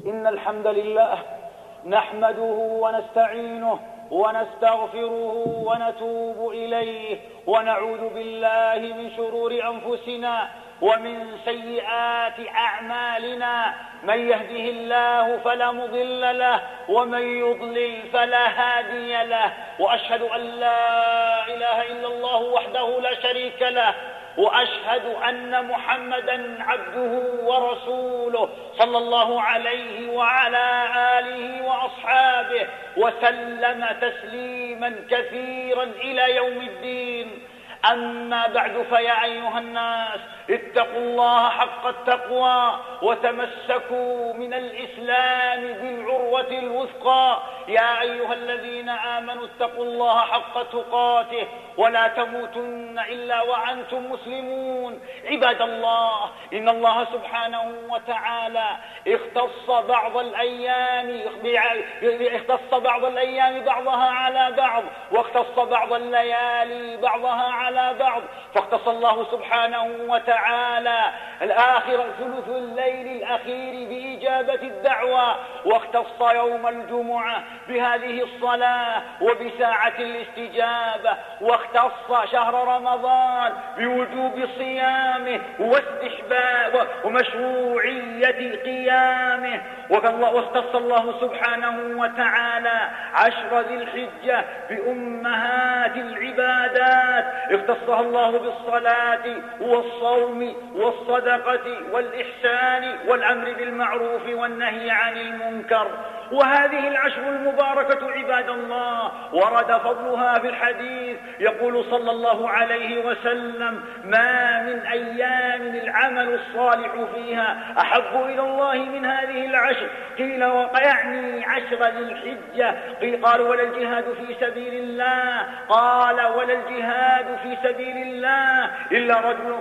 إن الحمد لله نحمده ونستعينه ونستغفره ونتوب إليه ونعوذ بالله من شرور أنفسنا ومن سيئات أعمالنا. من يهده الله فلا مضل له ومن يضلل فلا هادي له، وأشهد أن لا إله إلا الله وحده لا شريك له، وأشهد أن محمدا عبده ورسوله صلى الله عليه وعلى آله وأصحابه وسلم تسليما كثيرا إلى يوم الدين. أما بعد، فيا أيها الناس اتقوا الله حق التقوى وتمسكوا من الإسلام بالعروة الوثقى. يا أيها الذين آمنوا اتقوا الله حق تقاته ولا تموتن إلا وأنتم مسلمون. عباد الله، إن الله سبحانه وتعالى اختص بعض الأيام بعضها على بعض، واختص بعض الليالي بعضها على بعض. فاختص الله سبحانه وتعالى ثلث الليل الأخير بإجابة الدعوة، واختص يوم الجمعة بهذه الصلاة وبساعة الاستجابة، واختص شهر رمضان بوجوب صيامه واستحباب ومشروعية قيامه. واختص الله سبحانه وتعالى عشر ذي الحجة بأمهات العبادات، اختصها الله بالصلاة والصوم والصدقة والإحسان والأمر بالمعروف والنهي عن المنكر. وهذه العشر المباركة عباد الله ورد فضلها في الحديث، يقول صلى الله عليه وسلم: ما من أيام العمل الصالح فيها أحب إلى الله من هذه العشر. قيل ويعني عشر ذي الحجة؟ قال ولا الجهاد في سبيل الله؟ قال ولا الجهاد في سبيل الله إلا رجل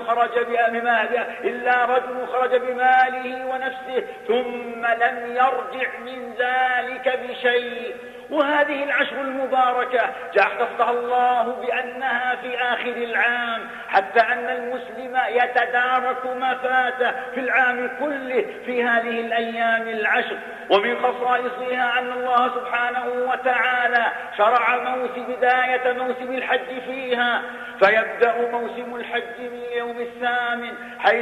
خرج بماله ونفسه ثم لم يرجع من ذلك بشيء. وهذه العشر المباركة اختصها الله بأنها في آخر العام، حتى أن المسلم يتدارك ما فاته في العام كله في هذه الأيام العشر. ومن خصائصها أن الله سبحانه وتعالى شرع بداية موسم الحج فيها، فيبدأ موسم الحج من اليوم الثامن حيث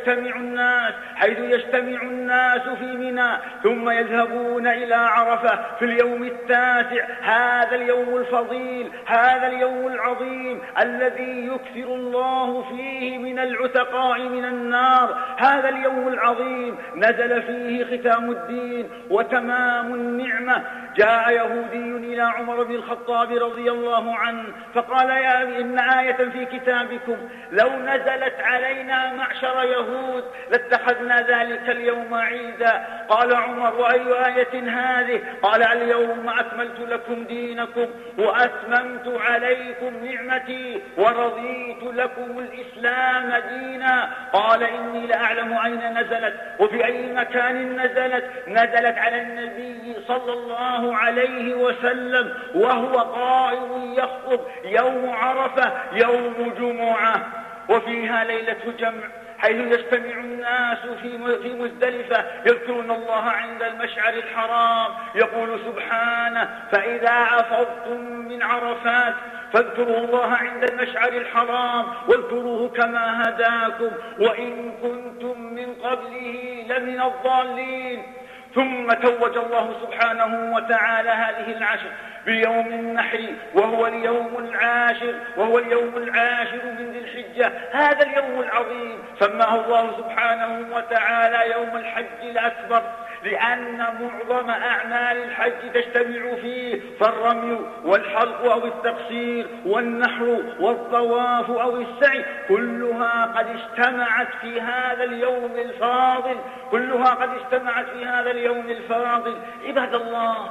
يجتمع الناس في منى، ثم يذهبون إلى عرفة في اليوم التاسع. هذا اليوم الفضيل، هذا اليوم العظيم الذي يكثر الله فيه من العتقاء من النار. هذا اليوم العظيم نزل فيه ختام الدين وتمام النعمة. جاء يهودي إلى عمر بن الخطاب رضي الله عنه فقال: يا إن آية في كتابكم لو نزلت علينا معشر يهود لاتخذنا ذلك اليوم عيدا. قال عمر: وأي آية هذه؟ قال: اليوم أكملت لكم دينكم وأتممت عليكم نعمتي ورضيت لكم الإسلام دينا. قال: إني لأعلم أين نزلت وفي أي مكان نزلت على النبي صلى الله عليه وسلم وهو قائم يخطب يوم عرفة يوم جمعة، وفيها ليلة جمع حيث يجتمع الناس في مزدلفة يذكرون الله عند المشعر الحرام. يقول سبحانه: فإذا أفضتم من عرفات فاذكروا الله عند المشعر الحرام واذكروه كما هداكم وإن كنتم من قبله لمن الضالين. ثم توج الله سبحانه وتعالى هذه العشر بيوم النحر وهو اليوم العاشر من ذي الحجة. هذا اليوم العظيم سماه الله سبحانه وتعالى يوم الحج الأكبر، لأن معظم أعمال الحج تجتمع فيه، فالرمي والحلق أو التقصير والنحر والطواف أو السعي كلها قد اجتمعت في هذا اليوم الفاضل. عباد الله،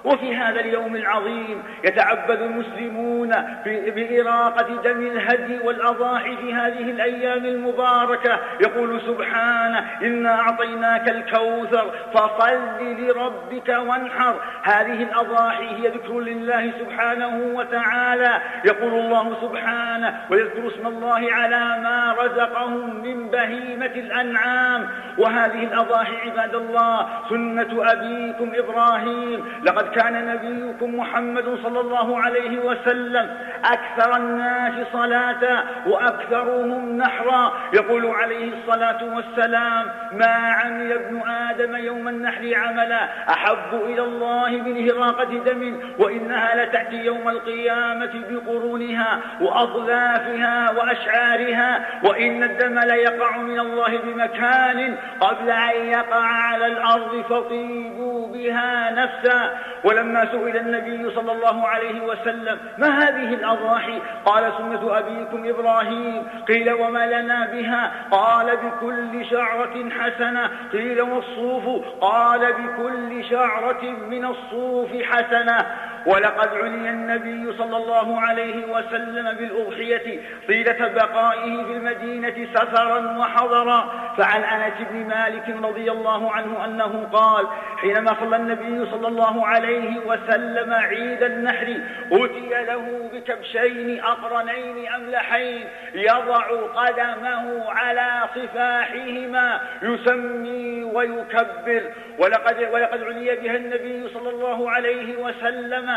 وفي هذا اليوم العظيم يتعبد المسلمون بإراقة دم الهدي والأضاحي في هذه الأيام المباركة. يقول سبحانه: إنا أعطيناك الكوثر فصل لربك وانحر. هذه الأضاحي هي ذكر لله سبحانه وتعالى. يقول الله سبحانه: ويذكر اسم الله على ما رزقهم من بهيمة الأنعام. وهذه الأضاحي عباد الله سنة أبيكم إبراهيم. لقد كان نبيكم محمد صلى الله عليه وسلم أكثر الناس صلاة وأكثرهم نحرا. يقول عليه الصلاة والسلام: ما عمل ابن آدم يوم النحر عملا أحب إلى الله من إراقة دم، وإنها لتأتي يوم القيامة بقرونها وأضلافها وأشعارها، وإن الدم ليقع من الله بمكان قبل أن يقع على الأرض فطيبوا بها نفسا. ولما سئل النبي صلى الله عليه وسلم: ما هذه الأضاحي؟ قال: سنة أبيكم إبراهيم. قيل: وما لنا بها؟ قال: بكل شعرة حسنة. قيل: والصوف؟ قال: بكل شعرة من الصوف حسنة. ولقد عني النبي صلى الله عليه وسلم بالأضحية طيلة بقائه في المدينة سفرا وحضرا. فعن أنس بن مالك رضي الله عنه أنه قال: حينما صلى النبي صلى الله عليه وسلم عيد النحر أتي له بكبشين أقرنين أملحين يضع قدمه على صفاحهما يسمي ويكبر. ولقد عني بها النبي صلى الله عليه وسلم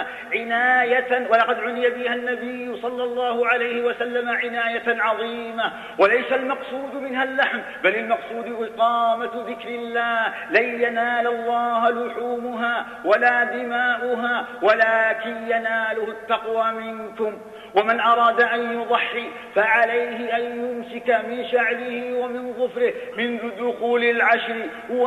عناية عظيمة. وليس المقصود منها اللحم، بل المقصود إقامة ذكر الله. لن ينال الله لحومها ولا دماؤها ولكن يناله التقوى منكم. ومن أراد أن يضحي فعليه أن يمسك من شعره ومن ظفره منذ دخول العشر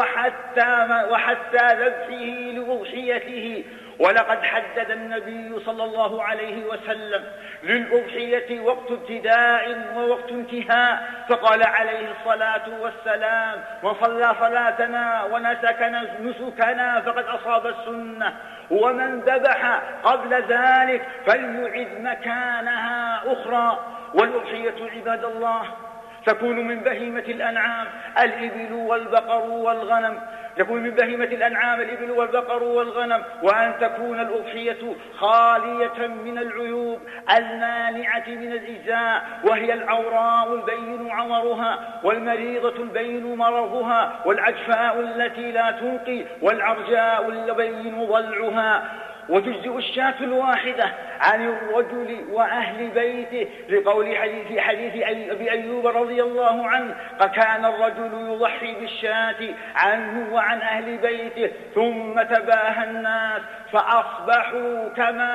وحتى ذبحه لأضحيته. ولقد حدد النبي صلى الله عليه وسلم للأضحية وقت ابتداء ووقت انتهاء، فقال عليه الصلاة والسلام: من صلى صلاتنا ونسك نسكنا فقد أصاب السنة، ومن ذبح قبل ذلك فليعد مكانها أخرى. والأضحية عباد الله تكون من بهيمة الأنعام الإبل والبقر والغنم. يكون من بهيمة الأنعام الإبل والبقر والغنم. وأن تكون الأضحية خالية من العيوب المانعة من الإجزاء، وهي العوراء البين عورها، والمريضة البين مرضها، والعجفاء التي لا تنقي، والعرجاء البين ضلعها. وتجزئ الشاة الواحدة عن الرجل وأهل بيته، لقول حديث أبي أيوب رضي الله عنه: فكان الرجل يضحي بالشاة عنه وعن أهل بيته، ثم تباهى الناس فأصبحوا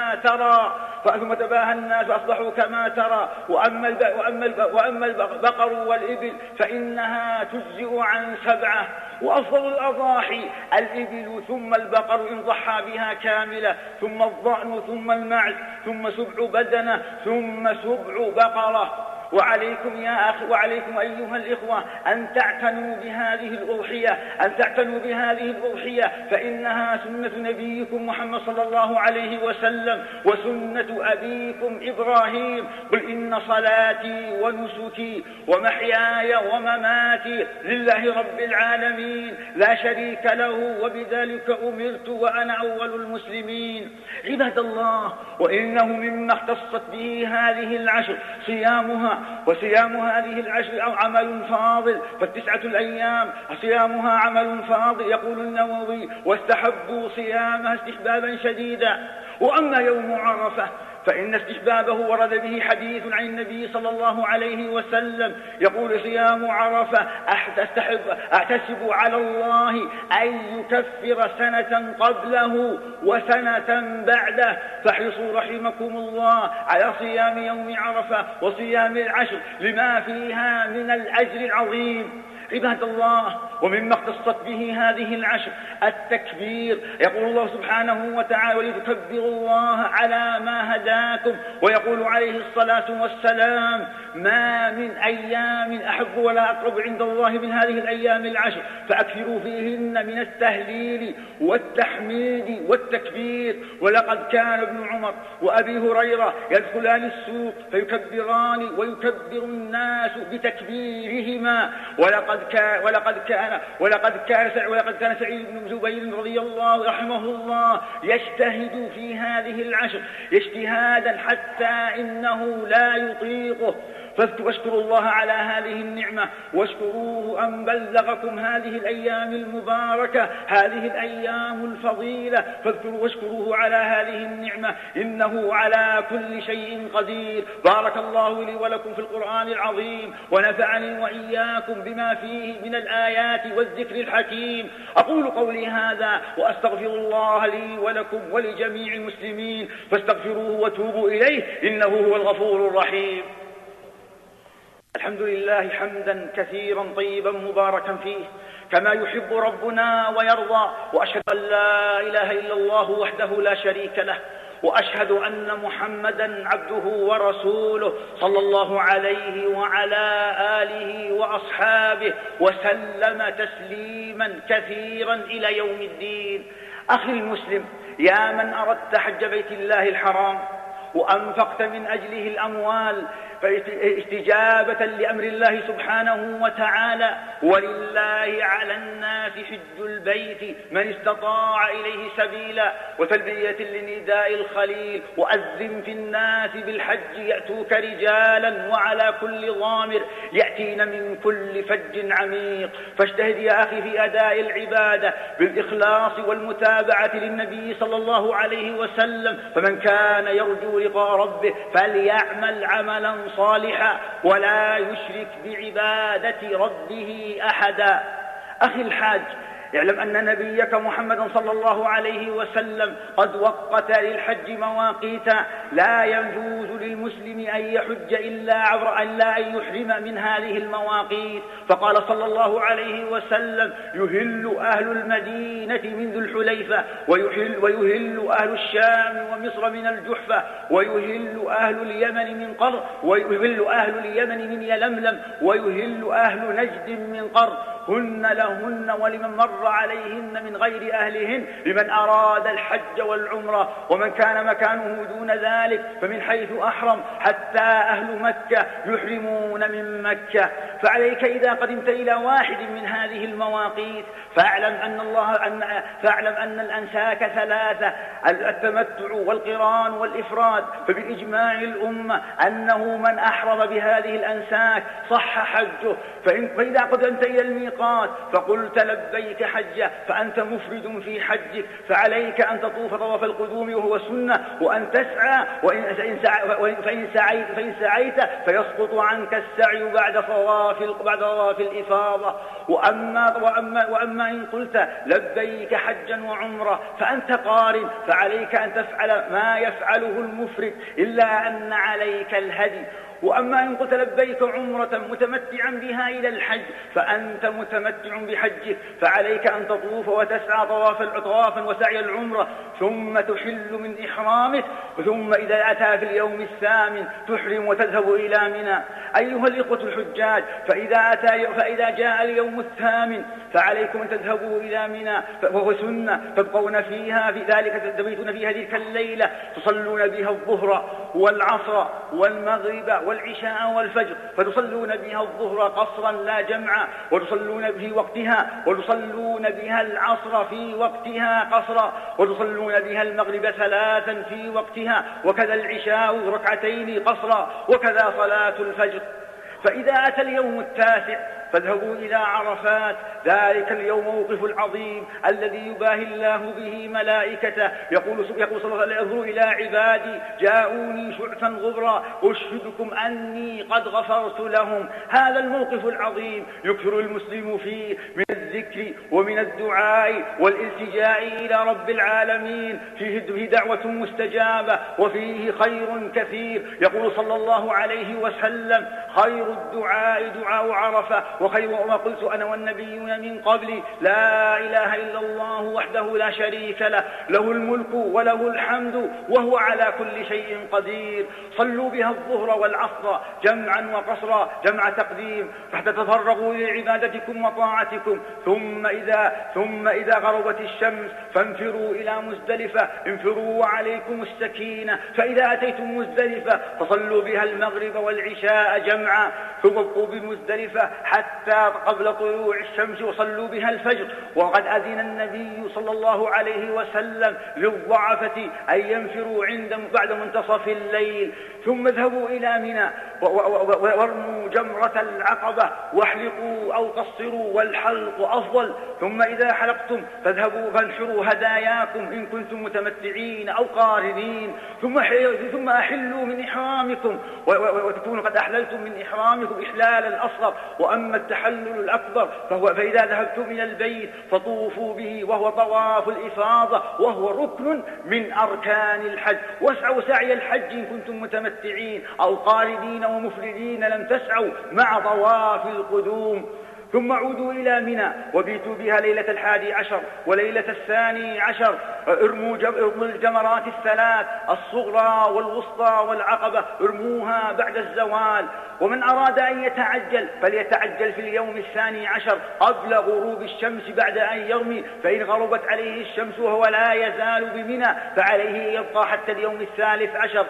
كما ترى. وأما البقر والإبل فإنها تجزئ عن 7. وأفضل الأضاحي الإبل، ثم البقر إن ضحى بها كاملة، ثم الضأن، ثم المعز، ثم 7 بدنة، ثم 7 بقرة. وعليكم أيها الإخوة أن تعتنوا بهذه الأضحية، فإنها سنة نبيكم محمد صلى الله عليه وسلم وسنة أبيكم إبراهيم. قل إن صلاتي ونسكي ومحياي ومماتي لله رب العالمين لا شريك له وبذلك أمرت وأنا أول المسلمين. عباد الله، وإنه مما اختصت به هذه العشر صيامها، وصيام هذه العشر عمل فاضل، فالتسعة الأيام صيامها عمل فاضل. يقول النووي: واستحبوا صيامها استحبابا شديدا. وأما يوم عرفة فإن استحبابه ورد به حديث عن النبي صلى الله عليه وسلم يقول: صيام عرفة أحتسب على الله أن يكفر سنة قبله وسنة بعده. فاحرصوا رحمكم الله على صيام يوم عرفة وصيام العشر لما فيها من الأجر العظيم. عباد الله، ومما اختصت به هذه العشر التكبير. يقول الله سبحانه وتعالى: ولتكبروا الله على ما هداكم. ويقول عليه الصلاة والسلام: ما من أيام أحب ولا أقرب عند الله من هذه الأيام العشر، فأكثروا فيهن من التهليل والتحميد والتكبير. ولقد كان ابن عمر وأبي هريرة يدخلان السوق فيكبران ويكبر الناس بتكبيرهما. ولقد كان سعيد بن جبير رضي الله رحمه الله يجتهد في هذه العشر اجتهادا حتى إنه لا يطيقه. فاشكروا الله على هذه النعمة، واشكروه أن بلغكم هذه الأيام المباركة، هذه الأيام الفضيلة. واشكروه على هذه النعمة، إنه على كل شيء قدير. بارك الله لي ولكم في القرآن العظيم، ونفعني وإياكم بما فيه من الآيات والذكر الحكيم. أقول قولي هذا وأستغفر الله لي ولكم ولجميع المسلمين، فاستغفروه وتوبوا إليه، إنه هو الغفور الرحيم. الحمد لله حمدا كثيرا طيبا مباركا فيه كما يحب ربنا ويرضى، وأشهد أن لا إله إلا الله وحده لا شريك له، وأشهد أن محمدا عبده ورسوله صلى الله عليه وعلى آله وأصحابه وسلم تسليما كثيرا إلى يوم الدين. أخي المسلم، يا من أردت حج بيت الله الحرام وأنفقت من أجله الأموال استجابة لأمر الله سبحانه وتعالى: ولله على الناس حج البيت من استطاع إليه سبيلا، وتلبية لنداء الخليل: وأذن في الناس بالحج يأتوك رجالا وعلى كل ضامر يأتين من كل فج عميق. فاجتهد يا أخي في أداء العبادة بالإخلاص والمتابعة للنبي صلى الله عليه وسلم. فمن كان يرجو لقاء ربه فليعمل عملا صالحا ولا يشرك بعبادة ربه أحدا. أخي الحاج، اعلم أن نبيك محمد صلى الله عليه وسلم قد وقت للحج مواقيت لا يجوز للمسلم أن يحج إلا أن يحرم من هذه المواقيت. فقال صلى الله عليه وسلم: يهل أهل المدينة من ذو الحليفة، ويهل أهل الشام ومصر من الجحفة، ويهل أهل اليمن من قر، ويهل أهل اليمن من يلملم، ويهل أهل نجد من قر. هن لهن ولمن مر عليهن من غير أهلهن، لمن أراد الحج والعمرة. ومن كان مكانه دون ذلك فمن حيث أحرم، حتى أهل مكة يحرمون من مكة. فعليك إذا قدمت إلى واحد من هذه المواقيت فاعلم أن الأنساك ثلاثة: التمتع والقران والإفراد. فبإجماع الأمة أنه من أحرم بهذه الأنساك صح حجه. فإذا قدمت إلى الميقات فقلت لبيك حجة فأنت مفرد في حجك، فعليك أن تطوف طواف القدوم وهو سنة، وأن تسعى، فإن سعيت فيسقط عنك السعي بعد طواف الإفاضة. وأما إن قلت لبيك حجا وعمرة فأنت قارن، فعليك أن تفعل ما يفعله المفرد إلا أن عليك الهدي. وأما إن قلت لبيك عمرة متمتعا بها إلى الحج فأنت متمتع بحجك، فعليك أن تطوف وتسعى طوافا وسعي العمرة، ثم تحل من إحرامك، ثم إذا أتى في اليوم الثامن تحرم وتذهب إلى منى. أيها الإخوة الحجاج، فإذا جاء اليوم الثامن فعليكم أن تذهبوا إلى منى، وهو سنة تبقون فيها في ذلك، تبيتون فيها تلك الليلة، تصلون بها الظهر والعصر والمغرب والعشاء والفجر، فتصلون بها الظهر قصرا لا جمعا، وتصلون في وقتها، وتصلون بها العصر في وقتها قصرا، وتصلون بها المغرب ثلاثا في وقتها، وكذا العشاء ركعتين قصرا، وكذا صلاة الفجر. فإذا أتى اليوم التاسع فاذهبوا إلى عرفات، ذلك اليوم موقف العظيم الذي يباهي الله به ملائكته. يقول صلى الله عليه وسلم: انظروا إلى عبادي جاءوني شعثا غبرا أشهدكم أني قد غفرت لهم. هذا الموقف العظيم يكثر المسلم فيه من الذكر ومن الدعاء والالتجاء إلى رب العالمين، فيه دعوة مستجابة وفيه خير كثير. يقول صلى الله عليه وسلم: خير الدعاء دعاء عرفة، وخير ما قلت أنا والنبيون من قبلي: لا إله إلا الله وحده لا شريك له، له الملك وله الحمد وهو على كل شيء قدير. صلوا بها الظهر والعصر جمعا وقصرا، جمع تقديم، حتى تفرغوا لعبادتكم وطاعتكم. ثم إذا غربت الشمس فانفروا إلى مزدلفة، انفروا وعليكم السكينة. فإذا أتيتم مزدلفة فصلوا بها المغرب والعشاء جمعا، ثم ابقوا بمزدلفة حتى قبل طلوع الشمس وصلوا بها الفجر. وقد أذن النبي صلى الله عليه وسلم للضعفة أن ينفروا بعد منتصف الليل. ثم اذهبوا إلى منى وارموا جمرة العقبة، واحلقوا أو قصروا، والحلق أفضل. ثم إذا حلقتم فاذهبوا فانحروا هداياكم إن كنتم متمتعين أو قارنين. ثم أحلوا من إحرامكم، وتكونوا قد أحللتم من إحرامكم إحلالا أصغر. وأما التحلل الأكبر فإذا ذهبتم إلى البيت فطوفوا به، وهو طواف الإفاضة، وهو ركن من أركان الحج. واسعوا سعي الحج إن كنتم متمتعين أو قارنين ومفردين لم تسعوا مع طواف القدوم. ثم عودوا إلى منى وبيتوا بها ليلة 11 وليلة 12. ارموا الجمرات الثلاث الصغرى والوسطى والعقبة، ارموها بعد الزوال. ومن أراد أن يتعجل فليتعجل في اليوم 12 قبل غروب الشمس بعد أن يرمي، فإن غربت عليه الشمس وهو لا يزال بمنى فعليه يبقى حتى اليوم 13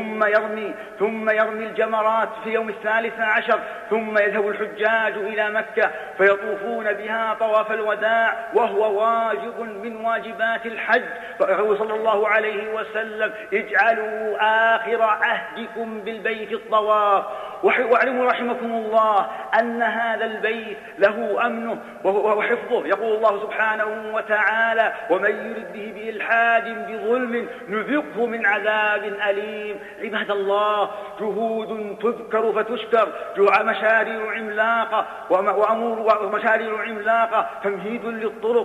ثم يرمي الجمرات في يوم 13. ثم يذهب الحجاج إلى مكة فيطوفون بها طواف الوداع، وهو واجب من واجبات الحج. فقال صلى الله عليه وسلم: اجعلوا آخر عهدكم بالبيت الطواف. واعلموا رحمكم الله أن هذا البيت له أمنه وحفظه. يقول الله سبحانه وتعالى: ومن يرد به بإلحاد بظلم نذقه من عذاب أليم. عباد الله، جهود تذكر فتشكر، مشاريع عملاقة ومشاريع عملاقة، تمهيد للطرق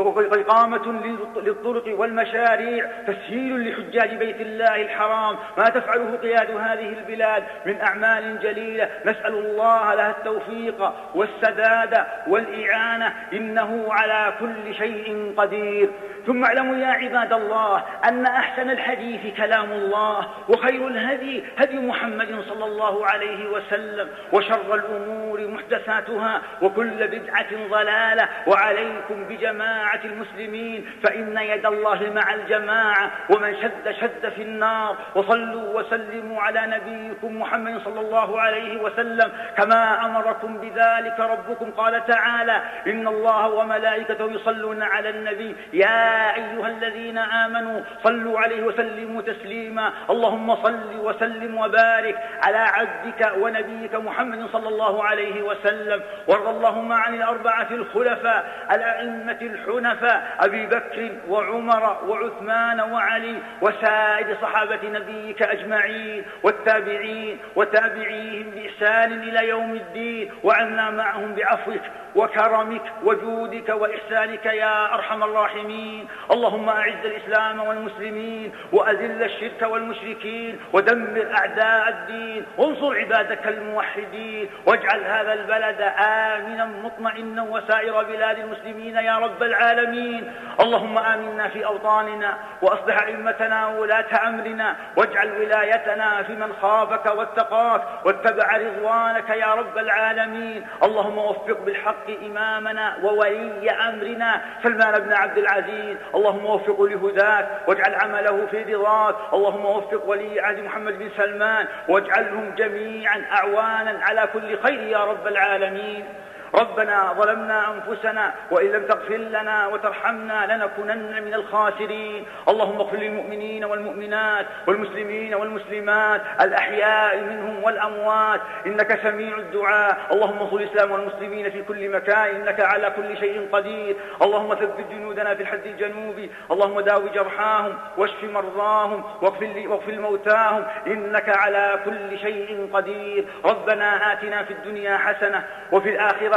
وإقامة للطرق والمشاريع، تسهيل لحجاج بيت الله الحرام، ما تفعله قيادة هذه البلاد من أعمال جليلة. نسأل الله لها التوفيق والسداد والإعانة، إنه على كل شيء قدير. ثم اعلموا يا عباد الله أن أحسن الحديث كلام الله، وخير الهدي هدي محمد صلى الله عليه وسلم، وشر الأمور محدثاتها، وكل بدعة ضلالة. وعليكم بجماعة المسلمين، فإن يد الله مع الجماعة، ومن شد في النار. وصلوا وسلموا على نبيكم محمد صلى الله عليه وسلم كما أمركم بذلك ربكم. قال تعالى: إن الله وملائكته يصلون على النبي يا أيها الذين آمنوا صلوا عليه وسلموا تسليما. اللهم صل وسلم وبارك على عبدك ونبيك محمد صلى الله عليه وسلم. وارض اللهم عن الأربعة الخلفاء الأئمة الحنفاء أبي بكر وعمر وعثمان وعلي، وسائر صحابة نبيك أجمعين، والتابعين وتابعيهم بإحسان إلى يوم الدين، وعنا معهم بعفوك وكرمك وجودك وإحسانك يا أرحم الراحمين. اللهم أعز الإسلام والمسلمين، وأذل الشرك والمشركين، ودمر أعداء الدين، وانصر عبادك الموحدين، واجعل هذا البلد آمنا مطمئنا وسائر بلاد المسلمين يا رب العالمين. اللهم آمنا في أوطاننا، وأصلح أئمتنا وولاة أمرنا، واجعل ولايتنا في من خافك واتقاك واتبع رضوانك يا رب العالمين. اللهم وفق بالحق إمامنا وولي أمرنا سلمان بن عبد العزيز، اللهم وفقه لهداك واجعل عمله في رضاك. اللهم وفق ولي عهد محمد بن سلمان، واجعلهم جميعا أعوانا على كل خير يا رب العالمين. ربنا ظلمنا أنفسنا وإن لم تغفر لنا وترحمنا لنكونن من الخاسرين. اللهم اغفر للمؤمنين والمؤمنات والمسلمين والمسلمات الأحياء منهم والأموات، إنك سميع الدعاء. اللهم انصر الإسلام والمسلمين في كل مكان، إنك على كل شيء قدير. اللهم ثبت جنودنا في الحد الجنوبي، اللهم داوي جرحاهم واشف مرضاهم واغفر موتاهم، إنك على كل شيء قدير. ربنا آتنا في الدنيا حسنة وفي الآخرة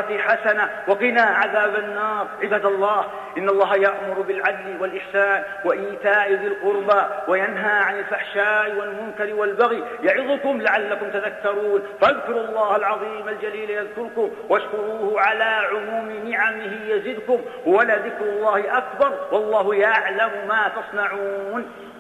الآخرة حسنة وقنا عذاب النار. عباد الله، إن الله يأمر بالعدل والإحسان وإيتاء ذي القربى وينهى عن الفحشاء والمنكر والبغي يعظكم لعلكم تذكرون. فاذكروا الله العظيم الجليل يذكركم واشكروه على عموم نعمه يزدكم ولذكر الله أكبر والله يعلم ما تصنعون.